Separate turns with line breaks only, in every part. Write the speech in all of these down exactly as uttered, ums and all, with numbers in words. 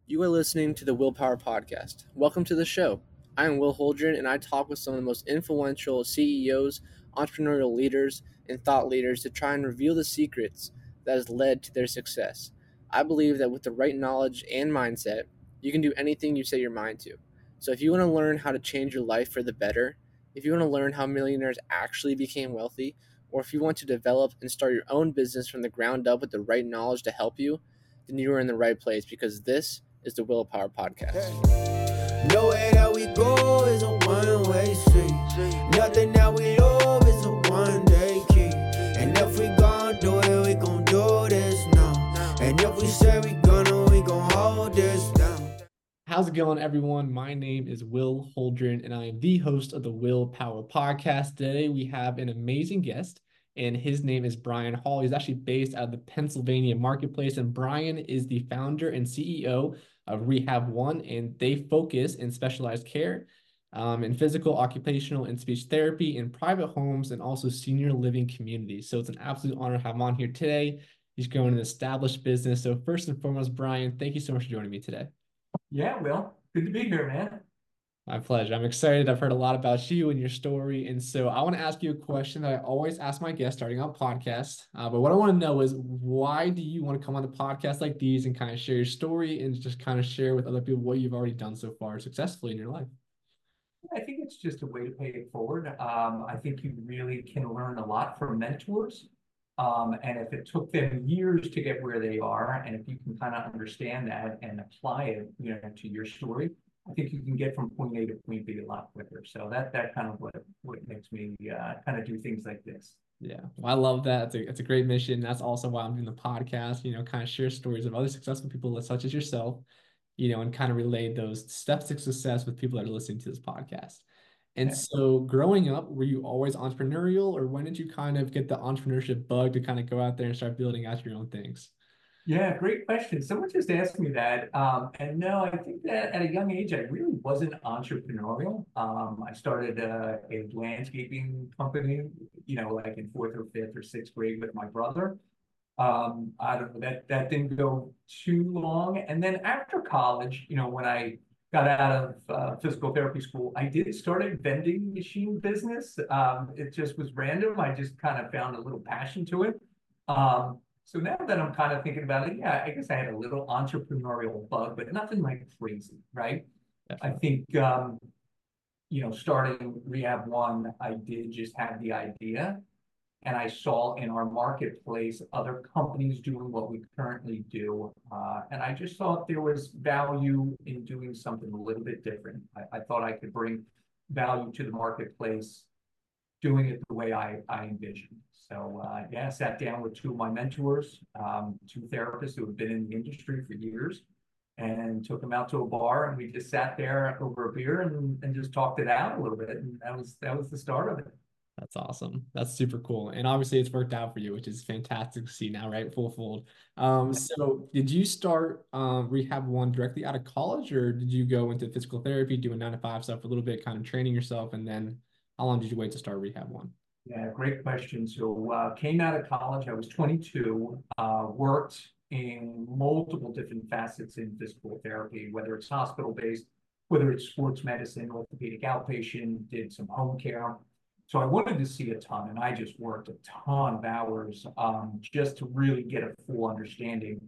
You are listening to the Willpower Podcast. Welcome to the show. I am Will Holdren, and I talk with some of the most influential C E Os, entrepreneurial leaders, and thought leaders to try and reveal the secrets that has led to their success. I believe that with the right knowledge and mindset, you can do anything you set your mind to. So if you want to learn how to change your life for the better, if you want to learn how millionaires actually became wealthy, or if you want to develop and start your own business from the ground up with the right knowledge to help you, then you are in the right place because this is the Willpower Podcast.
Nowhere that we go is a one-way street. Nothing that we love is a one-day key. And if we gon' do it, we gon' do this now. And if we say we gonna, we gon' hold this down.
How's it going, everyone? My name is Will Holdren, and I am the host of the Willpower Podcast. Today, we have an amazing guest, and his name is Brian Hall. He's actually based out of the Pennsylvania marketplace, and Brian is the founder and C E O of Rehab One, and they focus in specialized care, um, in physical, occupational, and speech therapy in private homes and also senior living communities. So it's an absolute honor to have him on here today. He's growing an established business. So first and foremost, Brian, thank you so much for joining me today.
Yeah, Will, good to be here, man.
My pleasure. I'm excited. I've heard a lot about you and your story. And so I want to ask you a question that I always ask my guests starting out podcasts. Uh, but what I want to know is, why do you want to come on the podcast like these and kind of share your story and just kind of share with other people what you've already done so far successfully in your life?
I think it's just a way to pay it forward. Um, I think you really can learn a lot from mentors. Um, and if it took them years to get where they are, and if you can kind of understand that and apply it, you know, to your story, I think you can get from point A to point B a lot quicker. So that that kind of what what makes me uh, kind of do things like this.
Yeah, well, I love that. It's a, it's a great mission. That's also why I'm doing the podcast, you know, kind of share stories of other successful people such as yourself, you know, and kind of relay those steps to success with people that are listening to this podcast. And
Yeah.
so growing up, were you always entrepreneurial, or when did you kind of get the entrepreneurship bug to kind of go out there and start building out your own things?
Yeah, great question. Someone just asked me that. Um, and no, I think that at a young age, I really wasn't entrepreneurial. Um, I started uh, a landscaping company, you know, like in fourth or fifth or sixth grade with my brother. Um, I don't know, that, that didn't go too long. And then after college, you know, when I got out of uh, physical therapy school, I did start a vending machine business. Um, it just was random. I just kind of found a little passion to it. Um, so now that I'm kind of thinking about it, yeah, I guess I had a little entrepreneurial bug, but nothing like crazy, right? I think, um, you know, starting Rehab One, I did just have the idea. And I saw in our marketplace other companies doing what we currently do. Uh, and I just thought there was value in doing something a little bit different. I, I thought I could bring value to the marketplace doing it the way I, I envisioned. So uh, yeah, I sat down with two of my mentors, um, two therapists who have been in the industry for years, and took them out to a bar, and we just sat there over a beer and, and just talked it out a little bit. And that was that was the start of it.
That's awesome. That's super cool. And obviously it's worked out for you, which is fantastic to see now, right? Full fold. Um, so did you start um, Rehab One directly out of college, or did you go into physical therapy, doing nine to five stuff for a little bit, kind of training yourself? And then how long did you wait to start Rehab One?
Yeah, great question. So uh, came out of college, I was twenty-two, uh, worked in multiple different facets in physical therapy, whether it's hospital-based, whether it's sports medicine, orthopedic outpatient, did some home care. So I wanted to see a ton, and I just worked a ton of hours um, just to really get a full understanding,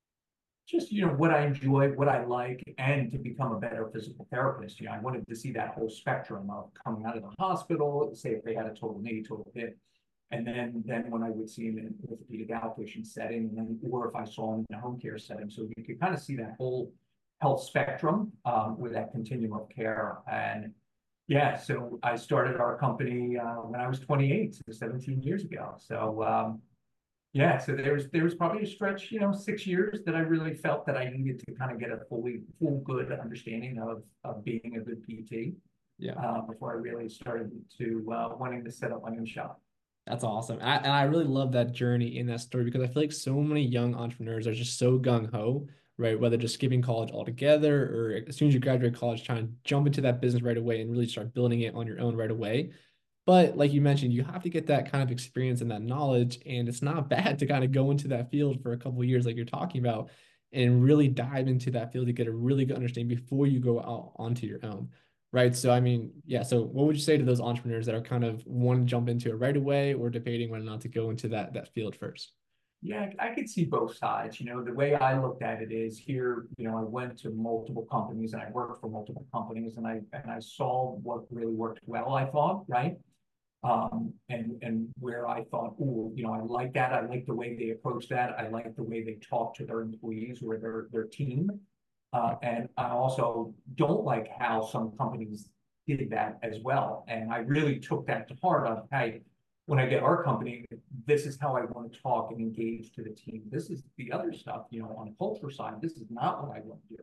just, you know, what I enjoy, what I like, and to become a better physical therapist. You know, I wanted to see that whole spectrum of coming out of the hospital, say if they had a total knee, total hip, and then then when I would see them in an orthopedic outpatient setting, and then or if I saw them in a home care setting. So you could kind of see that whole health spectrum um, with that continuum of care. And yeah, so I started our company uh, when I was twenty-eight, so seventeen years ago. So um, yeah, so there was there was probably a stretch, you know, six years that I really felt that I needed to kind of get a fully full good understanding of of being a good P T.
Yeah.
Uh, before I really started to uh, wanting to set up my own shop.
That's awesome. And I, and I really love that journey in that story, because I feel like so many young entrepreneurs are just so gung-ho, right? Whether just skipping college altogether, or as soon as you graduate college, trying to jump into that business right away and really start building it on your own right away. But like you mentioned, you have to get that kind of experience and that knowledge, and it's not bad to kind of go into that field for a couple of years like you're talking about. and really dive into that field to get a really good understanding before you go out onto your own. Right. So, I mean, yeah. So what would you say to those entrepreneurs that are kind of want to jump into it right away or debating whether or not to go into that that field first?
Yeah, I could see both sides. You know, the way I looked at it is here, you know, I went to multiple companies and I worked for multiple companies and I and I saw what really worked well, I thought, right? Um, and and where I thought, oh, you know, I like that. I like the way they approach that. I like the way they talk to their employees or their their team. Uh, and I also don't like how some companies did that as well. And I really took that to heart of, hey, when I get our company, this is how I want to talk and engage to the team. This is the other stuff, you know, on the culture side, this is not what I want to do.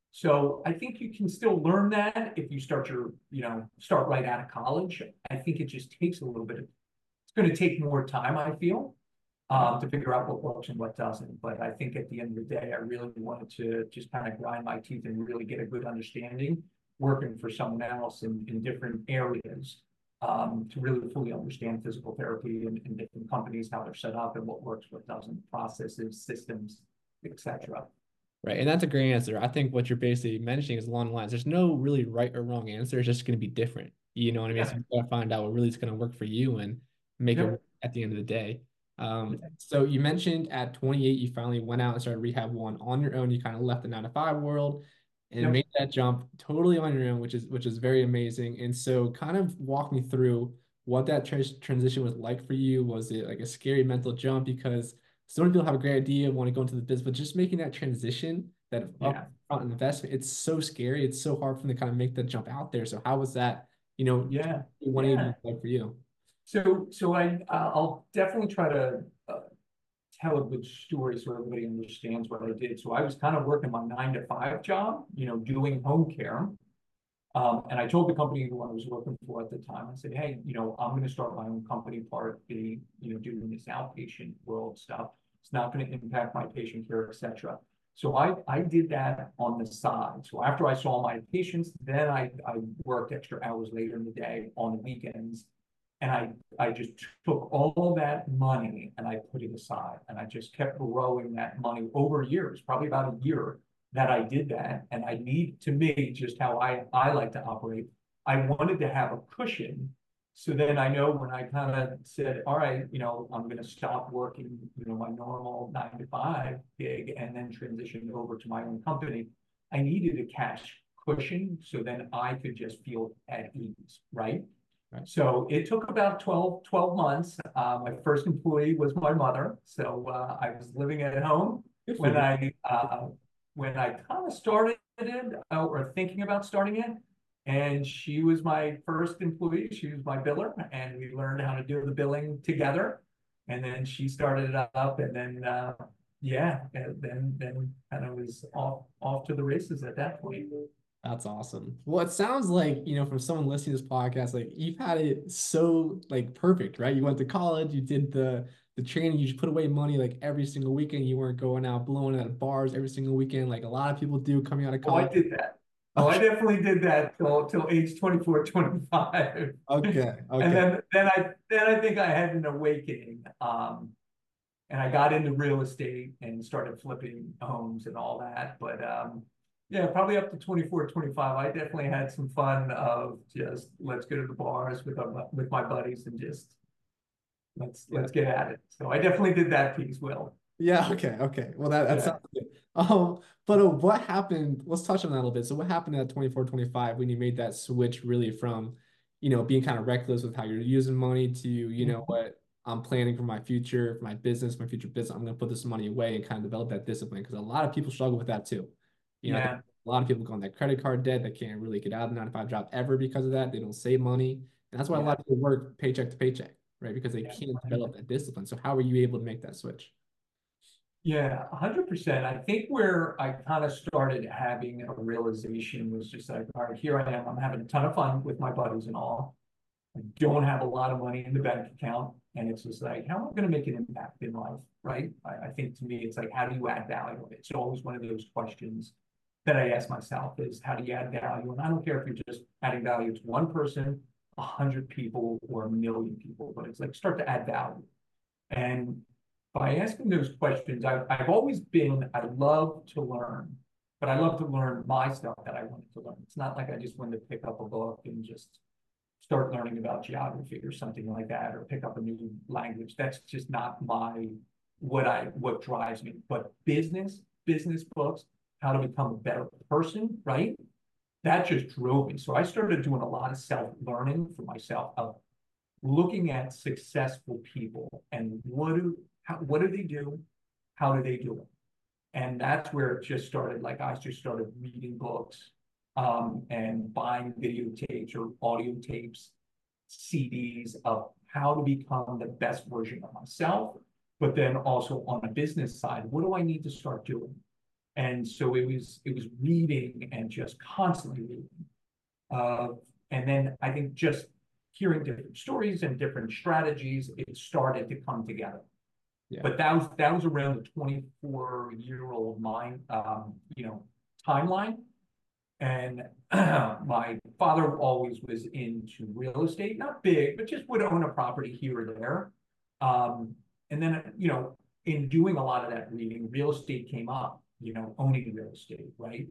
So I think you can still learn that if you start your, you know, start right out of college. I think it just takes a little bit of, it's going to take more time, I feel, um, to figure out what works and what doesn't. But I think at the end of the day, I really wanted to just kind of grind my teeth and really get a good understanding working for someone else in, in different areas, um, to really fully understand physical therapy and, and different companies, how they're set up and what works, what doesn't, processes, systems, et cetera.
Right. And that's a great answer. I think what you're basically mentioning is along the lines. There's no really right or wrong answer. It's just going to be different. You know what I mean? So
Yeah.
you got to find out what really is going to work for you and make it
Yeah.
work at the end of the day. Um, so you mentioned at twenty-eight, you finally went out and started Rehab One on your own. You kind of left the nine to five world and
Yep.
made that jump totally on your own, which is which is very amazing. And so kind of walk me through what that tra transition was like for you. Was it like a scary mental jump? Because so many people have a great idea, want to go into the business, but just making that transition, that
Yeah.
upfront investment, it's so scary. It's so hard for them to kind of make the jump out there. So how was that, you know,
Yeah.
one eighty
Yeah.
like for you?
So, so I, uh, I'll definitely try to uh, tell a good story so everybody understands what I did. So I was kind of working my nine to five job, you know, doing home care. Um, and I told the company who I was working for at the time, I said, hey, you know, I'm going to start my own company, part B, you know, doing this outpatient world stuff. It's not going to impact my patient care, et cetera. So I, I did that on the side. So after I saw my patients, then I, I worked extra hours later in the day on the weekends. And I, I just took all that money and I put it aside and I just kept growing that money over years, probably about a year that I did that. And I need, to me, just how I, I like to operate. I wanted to have a cushion. So then I know when I kind of said, all right, you know, I'm going to stop working, you know, my normal nine to five gig and then transition over to my own company, I needed a cash cushion. So then I could just feel at ease, right?
Right.
So it took about twelve, twelve months. Uh, my first employee was my mother. So uh, I was living at home when I uh, when I kind of started it uh, or thinking about starting it. And she was my first employee. She was my biller, and we learned how to do the billing together. And then she started it up, and then uh, yeah, and then then kind of was off off to the races at that point.
That's awesome. Well, it sounds like, you know, from someone listening to this podcast, like you've had it so like perfect, right? You went to college, you did the the training, you just put away money like every single weekend. You weren't going out blowing at bars every single weekend, like a lot of people do coming out of
Oh, I
college.
did that. Oh, I definitely did that till till age twenty-four, twenty-five.
Okay.
And
Okay.
then then I then I think I had an awakening. Um, and I got into real estate and started flipping homes and all that. But um, yeah, probably up to twenty-four, twenty-five, I definitely had some fun of just let's go to the bars with our, with my buddies and just let's
Yeah.
let's get at it. So I definitely did that piece, Will.
Yeah, okay, okay. Well, that, that
Yeah.
sounds good. Um, but uh, what happened? Let's touch on that a little bit. So what happened at twenty-four, twenty-five when you made that switch really from, you know, being kind of reckless with how you're using money to, you know, what I'm planning for my future, for my business, my future business. I'm going to put this money away and kind of develop that discipline because a lot of people struggle with that too. You know, I think
Yeah.
a lot of people go on that credit card debt that can't really get out of the nine to five job ever because of that. They don't save money. And that's why a
Yeah.
lot of people work paycheck to paycheck, right? Because they
Yeah.
can't develop that discipline. So how were you able to make that switch?
Yeah, a hundred percent. I think where I kind of started having a realization was just like, all right, here I am. I'm having a ton of fun with my buddies and all. I don't have a lot of money in the bank account. And it's just like, how am I going to make an impact in life? Right. I, I think to me, it's like, how do you add value? It's always one of those questions that I ask myself is how do you add value? And I don't care if you're just adding value to one person, a hundred people, or a million people, but it's like start to add value. And by asking those questions, I've, I've always been, I love to learn, but I love to learn my stuff that I wanted to learn. It's not like I just wanted to pick up a book and just start learning about geography or something like that, or pick up a new language. That's just not my, what I, what drives me. But business, business books, how to become a better person, right? That just drove me. So I started doing a lot of self-learning for myself of looking at successful people and what do, how, what do they do? How do they do it? And that's where it just started. Like I just started reading books, um, and buying videotapes or audio tapes, C Ds of how to become the best version of myself. But then also on a business side, what do I need to start doing? And so it was it was reading and just constantly reading. Uh, and then I think just hearing different stories and different strategies, it started to come together. Yeah. But that was that was around the twenty-four year old mind, um, you know, timeline. And my father always was into real estate, not big, but just would own a property here or there. Um, and then, you know, in doing a lot of that reading, real estate came up, you know, owning real estate, right?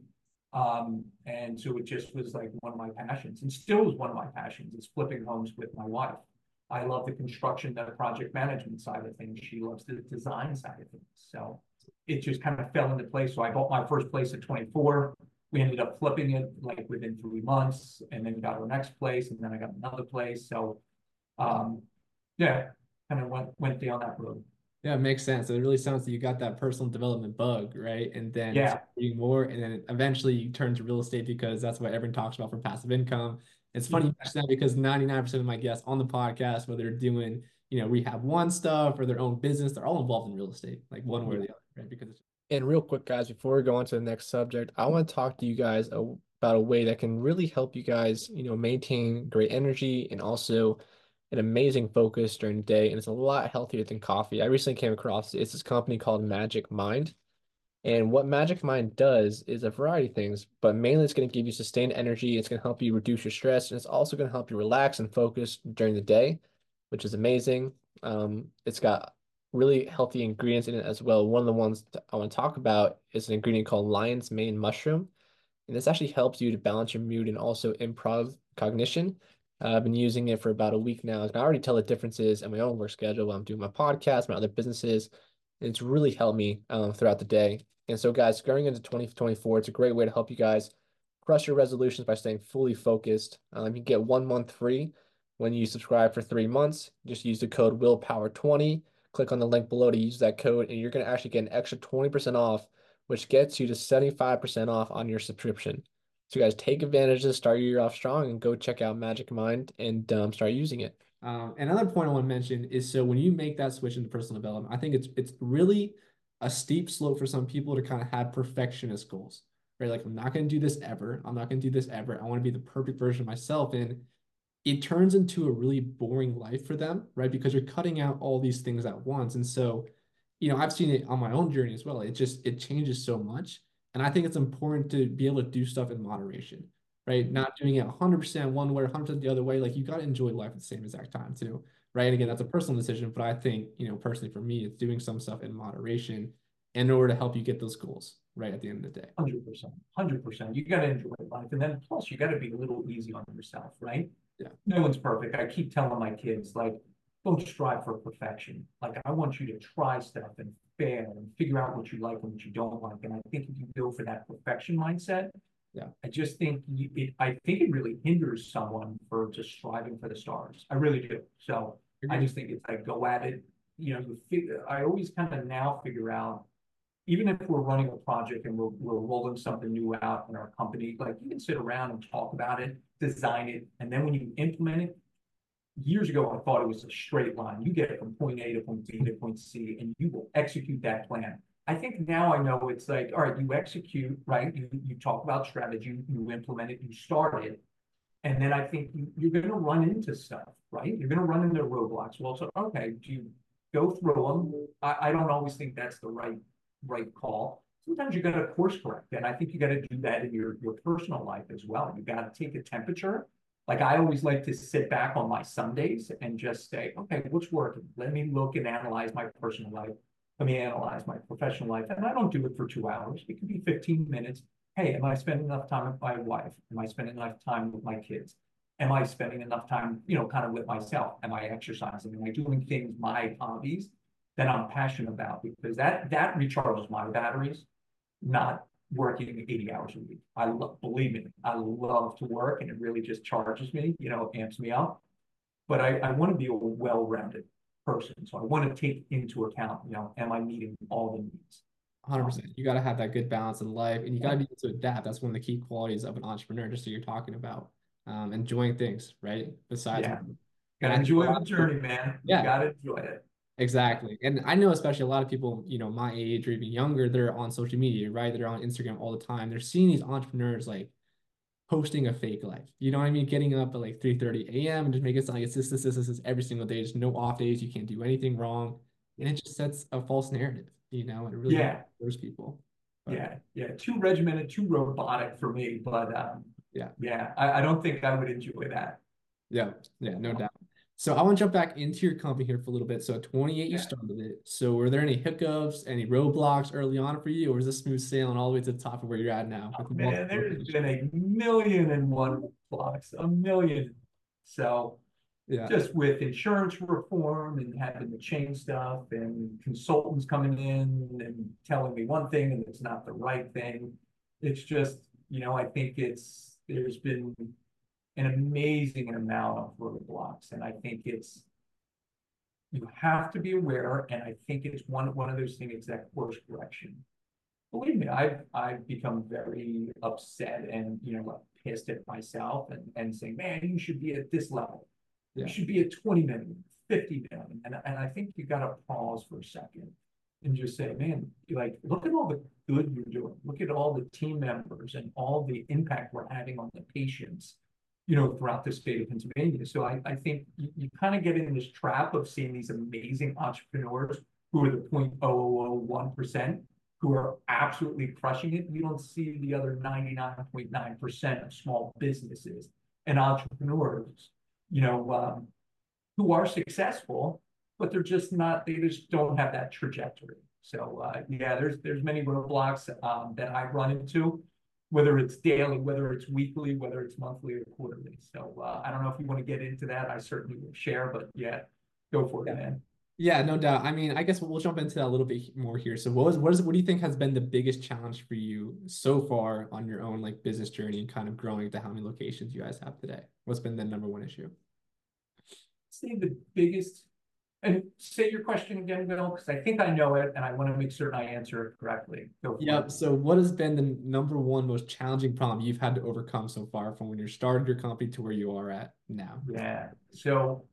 Um, and so it just was like one of my passions, and still is one of my passions, is flipping homes with my wife. I love the construction, the project management side of things. She loves the design side of things. So it just kind of fell into place. So I bought my first place at twenty-four. We ended up flipping it like within three months, and then got our next place, and then I got another place. So, um, yeah, kind of went went down that road.
Yeah, it makes sense. It really sounds like you got that personal development bug, right? And then
yeah,
reading more, and then eventually you turn to real estate because that's what everyone talks about for passive income. It's funny you mention that because ninety-nine percent of my guests on the podcast, whether they're doing, you know, Rehab One stuff or their own business, they're all involved in real estate, like one way or the other, right? Because it's and real quick, guys, before we go on to the next subject, I want to talk to you guys about a way that can really help you guys, you know, maintain great energy and also an amazing focus during the day. And it's a lot healthier than coffee. I recently came across it's this company called Magic Mind. And what Magic Mind does is a variety of things, but mainly it's going to give you sustained energy. It's going to help you reduce your stress, and it's also going to help you relax and focus during the day, which is amazing. Um, it's got really healthy ingredients in it as well. One of the ones that I want to talk about is an ingredient called lion's mane mushroom. And this actually helps you to balance your mood and also improve cognition. Uh, I've been using it for about a week now. I can already tell the differences in my own work schedule while I'm doing my podcast, my other businesses. And it's really helped me um, throughout the day. And so, guys, going into twenty twenty-four, it's a great way to help you guys crush your resolutions by staying fully focused. Um, you can get one month free when you subscribe for three months. Just use the code willpower twenty. Click on the link below to use that code, and you're going to actually get an extra twenty percent off, which gets you to seventy-five percent off on your subscription. So guys, take advantage of this, start your year off strong, and go check out Magic Mind and um, start using it. Um, another point I want to mention is, so when you make that switch into personal development, I think it's it's really a steep slope for some people to kind of have perfectionist goals, right? Like, I'm not going to do this ever. I'm not going to do this ever. I want to be the perfect version of myself. And it turns into a really boring life for them, right? Because you're cutting out all these things at once. And so, you know, I've seen it on my own journey as well. It just, it changes so much. And I think it's important to be able to do stuff in moderation, right? Not doing it one hundred percent one way or one hundred percent the other way. Like, you got to enjoy life at the same exact time too, right? And again, that's a personal decision, but I think, you know, personally for me, it's doing some stuff in moderation in order to help you get those goals right at the end of the day.
one hundred percent, one hundred percent. You got to enjoy life. And then plus you got to be a little easy on yourself, right?
Yeah.
No one's perfect. I keep telling my kids, like, don't strive for perfection. Like, I want you to try stuff and fail and figure out what you like and what you don't like. And I think if you go for that perfection mindset,
yeah,
I just think you, it, I think it really hinders someone for just striving for the stars. I really do. So I just think it's like, go at it. You know, you figure, I always kind of now figure out, even if we're running a project and we're, we're rolling something new out in our company, like, you can sit around and talk about it, design it, and then when you implement it, years ago, I thought it was a straight line. You get it from point A to point B to point C, and you will execute that plan. I think now I know it's like, all right, you execute, right? You, you talk about strategy, you implement it, you start it. And then I think you, you're going to run into stuff, right? You're going to run into roadblocks. Well, so, okay, do you go through them? I, I don't always think that's the right, right call. Sometimes you got to course correct. And I think you got to do that in your, your personal life as well. You got to take a temperature. Like, I always like to sit back on my Sundays and just say, okay, what's working? Let me look and analyze my personal life. let me analyze my professional life. And I don't do it for two hours. It could be fifteen minutes. Hey, am I spending enough time with my wife? Am I spending enough time with my kids? Am I spending enough time, you know, kind of with myself? Am I exercising? Am I doing things, my hobbies that I'm passionate about? Because that that recharges my batteries, not working eighty hours a week. I love, believe me, I love to work and it really just charges me, you know, amps me up. But I, I want to be a well-rounded person. So I want to take into account, you know, am I meeting all the needs?
one hundred percent. You got to have that good balance in life and you got to
Yeah.
be able to adapt. That's one of the key qualities of an entrepreneur, just so you're talking about um, enjoying things, right? Besides,
Yeah.
and
Gotta
I think a
enjoy
lot
the
of people,
journey, man. You
yeah,
gotta enjoy it. Yeah.
exactly. And I know especially a lot of people, you know, my age or even younger, they're on social media, right? They're on Instagram all the time. They're seeing these entrepreneurs like posting a fake life. You know what I mean? Getting up at like three thirty a m and just make it sound like it's this, this, this, this, this every single day. Just no off days. You can't do anything wrong. And it just sets a false narrative, you know, and it really
Yeah.
hurts people. But
Yeah. Yeah. Too regimented, too robotic for me. But um,
yeah.
yeah, I, I don't think I would enjoy that.
Yeah. Yeah. No
So,
doubt. So I want to jump back into your company here for a little bit. So at twenty-eight, you
yeah.
started it. So were there any hiccups, any roadblocks early on for you, or was this smooth sailing all the way to the top of where you're at now with
Man,
multiple
there's
locations?
been a million and one blocks, a million. So
Yeah.
just with insurance reform and having to change stuff and consultants coming in and telling me one thing and it's not the right thing. It's just, you know, I think it's, there's been an amazing amount of roadblocks. And I think it's, you have to be aware. And I think it's one, one of those things that course correction. Believe me, I've, I've become very upset and, you know, pissed at myself and, and saying, man, you should be at this level.
Yeah.
You should be at twenty million, fifty million. And, and I think you got to pause for a second and just say, man, like, look at all the good you're doing. Look at all the team members and all the impact we're having on the patients, you know, throughout the state of Pennsylvania. So I, I think you, you kind of get in this trap of seeing these amazing entrepreneurs who are the zero point zero zero one percent who are absolutely crushing it. You don't see the other ninety-nine point nine percent of small businesses and entrepreneurs, you know, um, who are successful, but they're just not, they just don't have that trajectory. So uh, yeah, there's there's many roadblocks um, that I run into, whether it's daily, whether it's weekly, whether it's monthly or quarterly. So uh, I don't know if you want to get into that. I certainly will share, but yeah, go for it,
Yeah.
man.
Yeah, no doubt. I mean, I guess we'll jump into that a little bit more here. So what is what is what do you think has been the biggest challenge for you so far on your own like business journey and kind of growing to how many locations you guys have today? What's been the number one issue?
Say the biggest, and say your question again, Bill, because I think I know it and I want to make certain I answer it correctly. Go for
Yep.
it.
So what has been the number one most challenging problem you've had to overcome so far from when you started your company to where you are at now?
Yeah. So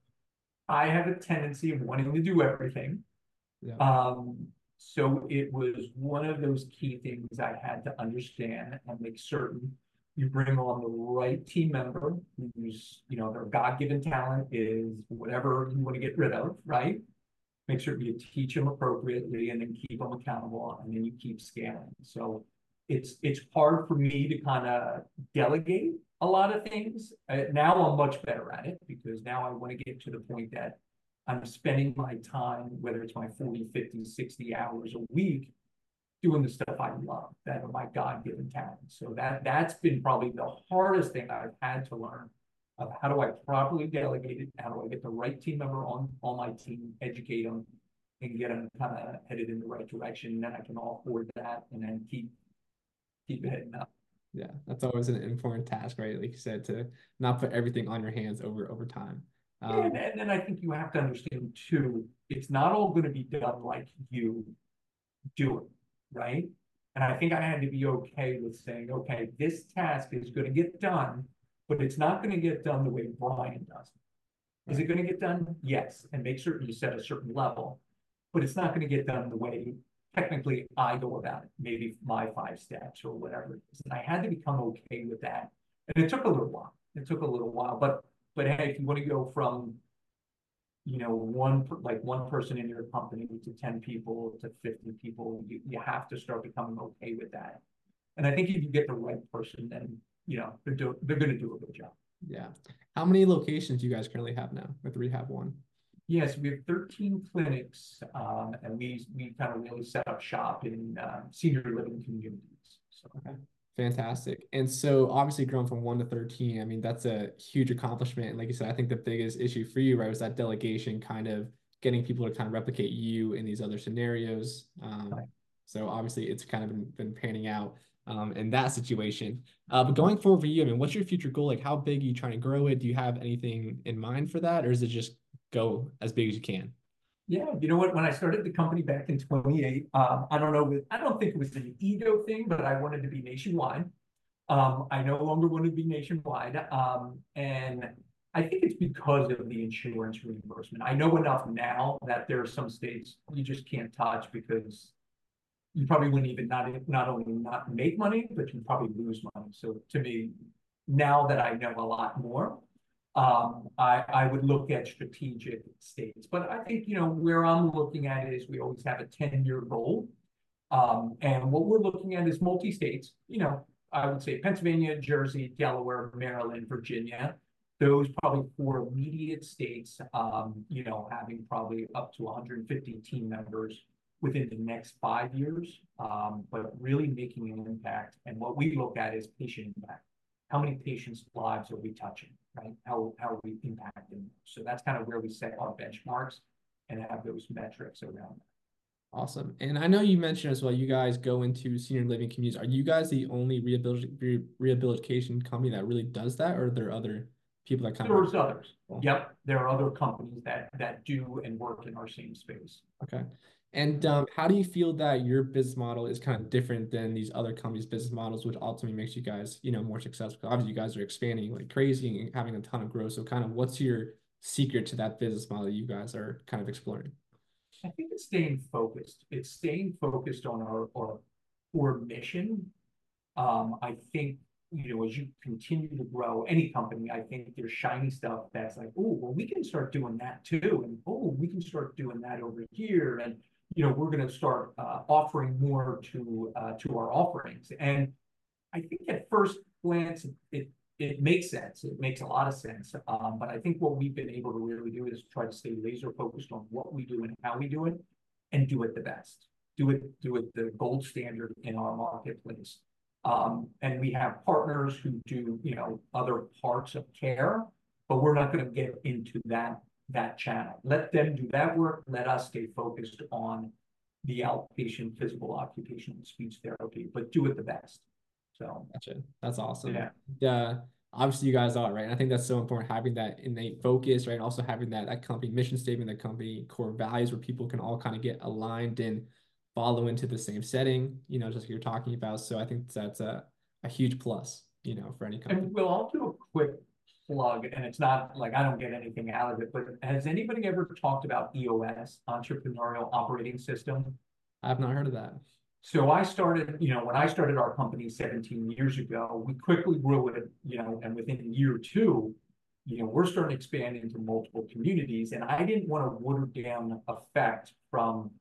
I have a tendency of wanting to do everything.
Yeah.
Um, so it was one of those key things I had to understand and make certain you bring on the right team member who's, you know, their God-given talent is whatever you want to get rid of, right? Make sure you teach them appropriately and then keep them accountable and then you keep scaling. So it's it's hard for me to kind of delegate a lot of things. Uh, now I'm much better at it because now I want to get to the point that I'm spending my time, whether it's my forty, fifty, sixty hours a week, doing the stuff I love, that are my God-given talents. So that that's been probably the hardest thing I've had to learn of how do I properly delegate it? How do I get the right team member on, on my team, educate them, and get them kind of headed in the right direction? And then I can afford that and then keep keep heading up.
Yeah, that's always an important task, right? Like you said, to not put everything on your hands over over time. Um,
And, and then I think you have to understand too, it's not all going to be done like you do it, right? And I think I had to be okay with saying, okay, this task is going to get done, but it's not going to get done the way Brian does. Is it going to get done? Yes. And make certain you set a certain level, but it's not going to get done the way technically I go about it, maybe my five steps or whatever it is. And I had to become okay with that. And it took a little while. It took a little while, but but hey, if you want to go from, you know, one like one person in your company to ten people to fifty people, you, you have to start becoming okay with that. And I think if you get the right person, then you know they're do, they're going to do a good job.
yeah. How many locations do you guys currently have now with Rehab One?
Yes, we have thirteen clinics, um, and we we kind of really set up shop in uh, senior living communities. So.
Okay. Fantastic. And so obviously growing from one to thirteen, I mean, that's a huge accomplishment. And like you said, I think the biggest issue for you, right, was that delegation, kind of getting people to kind of replicate you in these other scenarios. Um,
Right.
So obviously it's kind of been, been panning out um, in that situation. Uh, but going forward for you, I mean, what's your future goal? Like how big are you trying to grow it? Do you have anything in mind for that? Or is it just go as big as you can?
Yeah, you know what? When I started the company back in twenty-eight, um, I don't know, I don't think it was an ego thing, but I wanted to be nationwide. Um, I no longer want to be nationwide. Um, and I think it's because of the insurance reimbursement. I know enough now that there are some states you just can't touch because you probably wouldn't even not, not only not make money, but you probably lose money. So to me, now that I know a lot more, um, I, I would look at strategic states. But I think, you know, where I'm looking at it is we always have a ten-year goal. Um, and what we're looking at is multi-states, you know, I would say Pennsylvania, Jersey, Delaware, Maryland, Virginia, those probably four immediate states, um, you know, having probably up to one hundred fifty team members within the next five years, um, but really making an impact. And what we look at is patient impact. How many patients' lives are we touching, right? How, how are we impacting? So that's kind of where we set our benchmarks and have those metrics around that.
Awesome. And I know you mentioned as well, you guys go into senior living communities. Are you guys the only rehabilit re rehabilitation company that really does that, or are there other people that kind
There's
of?
others. Yep, there are other companies that that do and work in our same space.
Okay. And um, how do you feel that your business model is kind of different than these other companies' business models, which ultimately makes you guys, you know, more successful? Obviously, you guys are expanding like crazy and having a ton of growth. So kind of what's your secret to that business model you guys are kind of exploring?
I think it's staying focused. It's staying focused on our our core mission. Um, I think, you know, as you continue to grow any company, I think there's shiny stuff that's like, oh, well, we can start doing that too. And oh, we can start doing that over here. And, you know, we're going to start uh, offering more to uh, to our offerings. And I think at first glance, it it makes sense. It makes a lot of sense. Um, but I think what we've been able to really do is try to stay laser focused on what we do and how we do it, and do it the best. Do it do it the gold standard in our marketplace. Um, and we have partners who do, you know, other parts of care, but we're not going to get into that that channel. Let them do that work. Let us stay focused on the outpatient physical occupational speech therapy, but do it the best. So
Gotcha. That's awesome.
yeah.
Yeah. Obviously you guys are, right? And I think that's so important, having that innate focus, right? And also having that, that company mission statement, that company core values where people can all kind of get aligned and follow into the same setting, you know, just like you're talking about. So I think that's a, a huge plus, you know, for any company.
And we'll all do a quick plug, and it's not like I don't get anything out of it, but has anybody ever talked about E O S, Entrepreneurial Operating System?
I have not heard of that.
So I started, you know, when I started our company seventeen years ago, we quickly grew it, you know, and within year two, you know, we're starting to expand into multiple communities. And I didn't want to water down effect from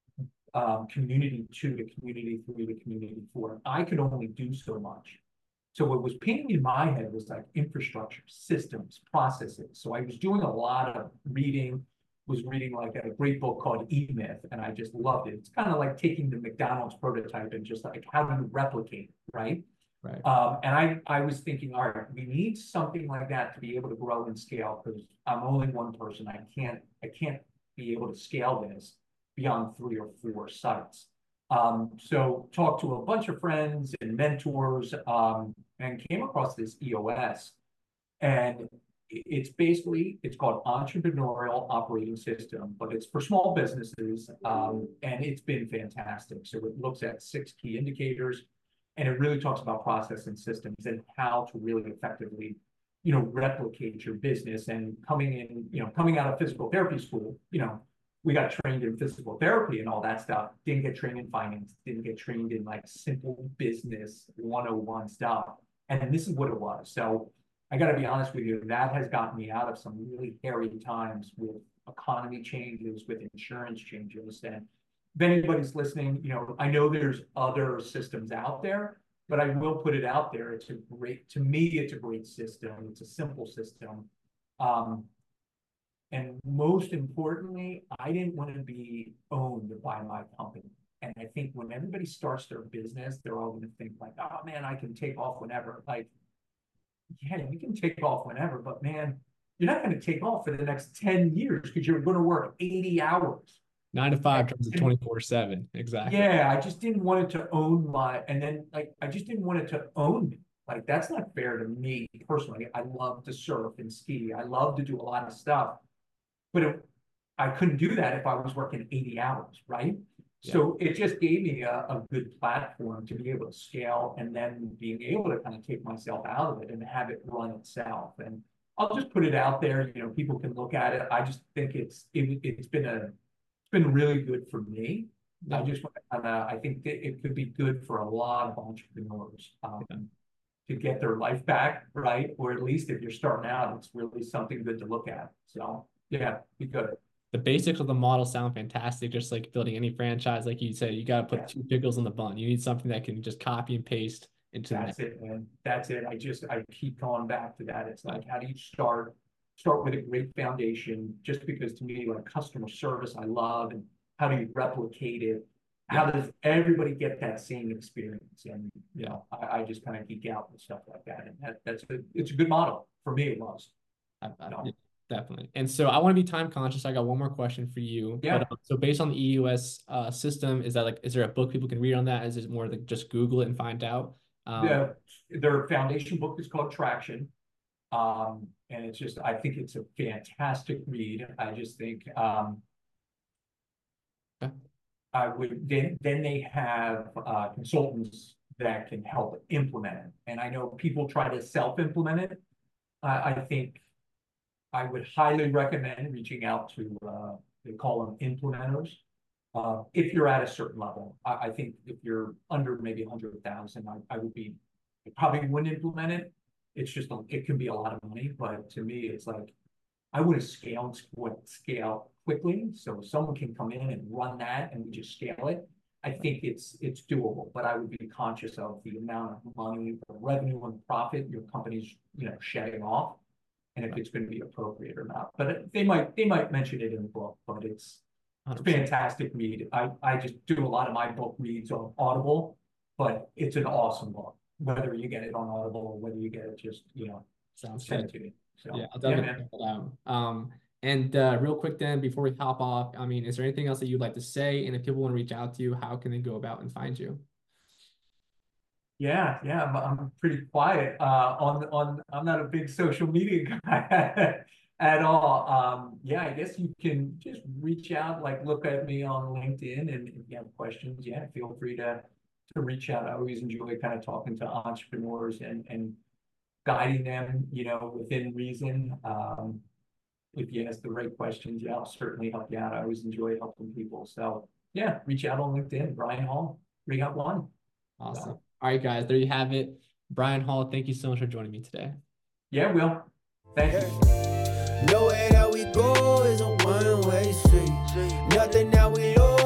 um, community two to community three to community four. I could only do so much. So what was painting in my head was like infrastructure, systems, processes. So I was doing a lot of reading, was reading like a great book called E-Myth, and I just loved it. It's kind of like taking the McDonald's prototype and just like, how do you replicate, right?
Right.
Um, and I, I was thinking, all right, we need something like that to be able to grow and scale, because I'm only one person. I can't, I can't be able to scale this beyond three or four sites. Um, so talked to a bunch of friends and mentors, um, and came across this E O S. And it's basically, it's called Entrepreneurial Operating System, but it's for small businesses, um, and it's been fantastic. So it looks at six key indicators, and it really talks about process and systems and how to really effectively, you know, replicate your business. And coming in, you know, coming out of physical therapy school, you know, we got trained in physical therapy and all that stuff. Didn't get trained in finance, didn't get trained in like simple business one oh one stuff. And this is what it was. So I got to be honest with you, that has gotten me out of some really hairy times with economy changes, with insurance changes. And if anybody's listening, you know, I know there's other systems out there, but I will put it out there. It's a great, to me, it's a great system. It's a simple system. Um, and most importantly, I didn't want to be owned by my company. And I think when everybody starts their business, they're all going to think like, oh man, I can take off whenever. Like, yeah, you can take off whenever, but man, you're not going to take off for the next ten years because you're going to work eighty hours.
Nine to five turns to twenty-four seven. Exactly.
Yeah, I just didn't want it to own my, and then like, I just didn't want it to own me. Like, that's not fair to me personally. I love to surf and ski. I love to do a lot of stuff, but it, I couldn't do that if I was working eighty hours, right? Yeah. So it just gave me a, a good platform to be able to scale, and then being able to kind of take myself out of it and have it run itself. And I'll just put it out there, you know, people can look at it. I just think it's, it, it's been a, it's been really good for me. Yeah. I just, uh, I think that it could be good for a lot of entrepreneurs. Um, yeah. To get their life back, right? Or at least if you're starting out, it's really something good to look at. So yeah, be good.
The basics of the model sound fantastic. Just like building any franchise, like you said, you got to put yeah. two pickles in the bun. You need something that can just copy and paste into
That's the it, man. That's it. I just, I keep going back to that. It's like, how do you start? Start with a great foundation, just because to me, like customer service, I love, and how do you replicate it? How does everybody get that same experience? And, you know, I, I just kind of geek out and stuff like that. And that, that's a, it's a good model. For me, it was.
I, I, yeah, definitely. And so I want to be time conscious. I got one more question for you.
Yeah.
But, uh, so based on the E U S uh, system, is that like, is there a book people can read on that? Is it more like just Google it and find out?
Um, yeah. Their foundation book is called Traction. Um, and it's just, I think it's a fantastic read. I just think, um, okay. I would then then they have uh, consultants that can help implement it. And I know people try to self-implement it. Uh, I think I would highly recommend reaching out to uh, they call them implementers. Uh, if you're at a certain level, I, I think if you're under maybe a hundred thousand, I, I would be I probably wouldn't implement it. It's just a, it can be a lot of money, but to me, it's like I would have scaled scale quickly, so someone can come in and run that, and we just scale it. I think it's it's doable, but I would be conscious of the amount of money, the revenue, and profit your company's you know shedding off, and if it's going to be appropriate or not. But it, they might they might mention it in the book, but it's a fantastic read. I I just do a lot of my book reads on Audible, but it's an awesome book, whether you get it on Audible or whether you get it just you know
sounds
sent to me. So,
yeah, I'll definitely check it out. Um, and uh, real quick then, before we hop off, I mean, is there anything else that you'd like to say? And if people want to reach out to you, how can they go about and find you?
Yeah, yeah, I'm, I'm pretty quiet uh, on on. I'm not a big social media guy at all. Um, yeah, I guess you can just reach out, like look at me on LinkedIn, and if you have questions, yeah, feel free to to reach out. I always enjoy kind of talking to entrepreneurs and and. guiding them, you know, within reason. Um, if you ask the right questions, yeah, I'll certainly help you out. I always enjoy helping people. So yeah, reach out on LinkedIn, Brian Hall, Rehab One.
Awesome. So, all right, guys, there you have it. Brian Hall, thank you so much for joining me today.
Yeah, Will. Thank you.
Nowhere that we go is a one-way street. Nothing that we lose.